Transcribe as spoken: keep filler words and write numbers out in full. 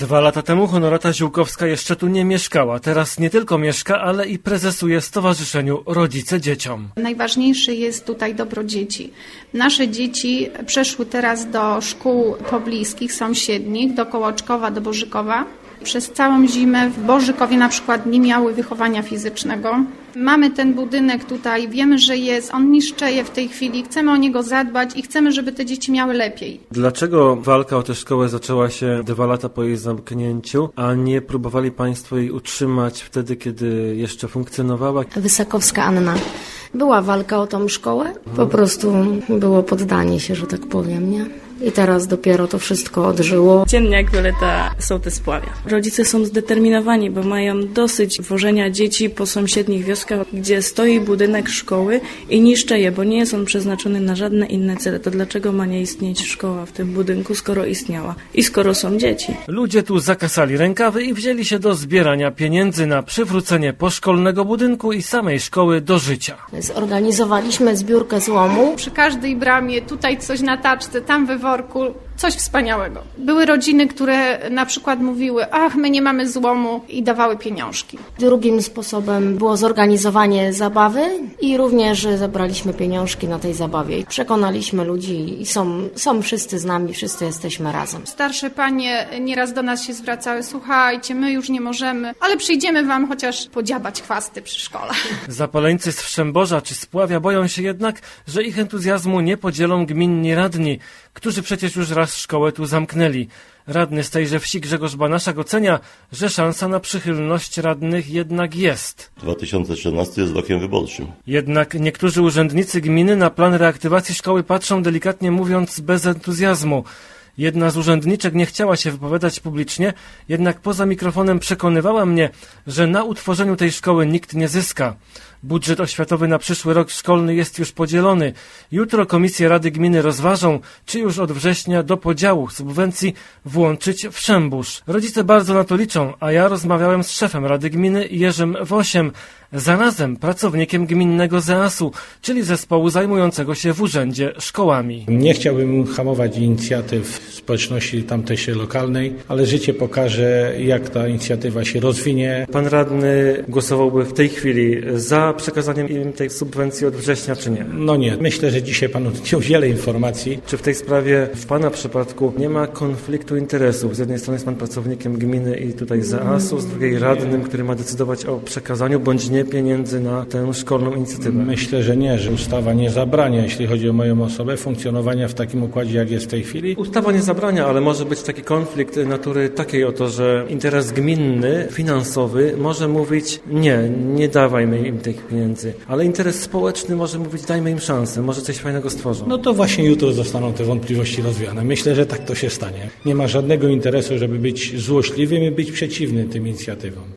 Dwa lata temu Honorata Ziółkowska jeszcze tu nie mieszkała. Teraz nie tylko mieszka, ale i prezesuje stowarzyszeniu Rodzice Dzieciom. Najważniejsze jest tutaj dobro dzieci. Nasze dzieci przeszły teraz do szkół pobliskich, sąsiednich, do Kołoczkowa, do Bożykowa. Przez całą zimę w Bożykowie na przykład nie miały wychowania fizycznego. Mamy ten budynek tutaj, wiemy, że jest, on niszczeje w tej chwili, chcemy o niego zadbać i chcemy, żeby te dzieci miały lepiej. Dlaczego walka o tę szkołę zaczęła się dwa lata po jej zamknięciu, a nie próbowali Państwo jej utrzymać wtedy, kiedy jeszcze funkcjonowała? Wysokowska Anna. Była walka o tą szkołę, po prostu było poddanie się, że tak powiem, nie? I teraz dopiero to wszystko odżyło. Dziennie jak Wioleta sołtys Spławia. Rodzice są zdeterminowani, bo mają dosyć wożenia dzieci po sąsiednich wioskach, gdzie stoi budynek szkoły i niszczy je, bo nie jest on przeznaczony na żadne inne cele. To dlaczego ma nie istnieć szkoła w tym budynku, skoro istniała i skoro są dzieci? Ludzie tu zakasali rękawy i wzięli się do zbierania pieniędzy na przywrócenie poszkolnego budynku i samej szkoły do życia. Zorganizowaliśmy zbiórkę złomu. Przy każdej bramie, tutaj coś na taczce, tam we worku, coś wspaniałego. Były rodziny, które na przykład mówiły, ach, my nie mamy złomu i dawały pieniążki. Drugim sposobem było zorganizowanie zabawy i również zebraliśmy pieniążki na tej zabawie. Przekonaliśmy ludzi i są, są wszyscy z nami, wszyscy jesteśmy razem. Starsze panie nieraz do nas się zwracały, słuchajcie, my już nie możemy, ale przyjdziemy wam chociaż podziabać chwasty przy szkole. Zapaleńcy z Wszęborza czy Spławia boją się jednak, że ich entuzjazmu nie podzielą gminni radni, którzy przecież już raz szkołę tu zamknęli. Radny z tejże wsi Grzegorz Banaszak ocenia, że szansa na przychylność radnych jednak jest. dwa tysiące trzynasty jest rokiem wyborczym. Jednak niektórzy urzędnicy gminy na plan reaktywacji szkoły patrzą, delikatnie mówiąc, bez entuzjazmu. Jedna z urzędniczek nie chciała się wypowiadać publicznie, jednak poza mikrofonem przekonywała mnie, że na utworzeniu tej szkoły nikt nie zyska. Budżet oświatowy na przyszły rok szkolny jest już podzielony. Jutro komisje Rady Gminy rozważą, czy już od września do podziału subwencji włączyć Wszębórz. Rodzice bardzo na to liczą, a ja rozmawiałem z szefem Rady Gminy Jerzym Wosiem, zarazem pracownikiem gminnego zeasu, czyli zespołu zajmującego się w urzędzie szkołami. Nie chciałbym hamować inicjatyw społeczności tamtejszej lokalnej, ale życie pokaże, jak ta inicjatywa się rozwinie. Pan radny głosowałby w tej chwili za przekazaniem im tej subwencji od września, czy nie? No nie. Myślę, że dzisiaj panu nie udzielę informacji. Czy w tej sprawie w pana przypadku nie ma konfliktu interesów? Z jednej strony jest pan pracownikiem gminy i tutaj zeasu, z drugiej radnym, który ma decydować o przekazaniu bądź nie pieniędzy na tę szkolną inicjatywę. Myślę, że nie, że ustawa nie zabrania, jeśli chodzi o moją osobę, funkcjonowania w takim układzie, jak jest w tej chwili. Ustawa nie zabrania, ale może być taki konflikt natury takiej oto, że interes gminny, finansowy może mówić nie, nie dawajmy im tych pieniędzy, ale interes społeczny może mówić dajmy im szansę, może coś fajnego stworzą. No to właśnie jutro zostaną te wątpliwości rozwiane. Myślę, że tak to się stanie. Nie ma żadnego interesu, żeby być złośliwym i być przeciwnym tym inicjatywom.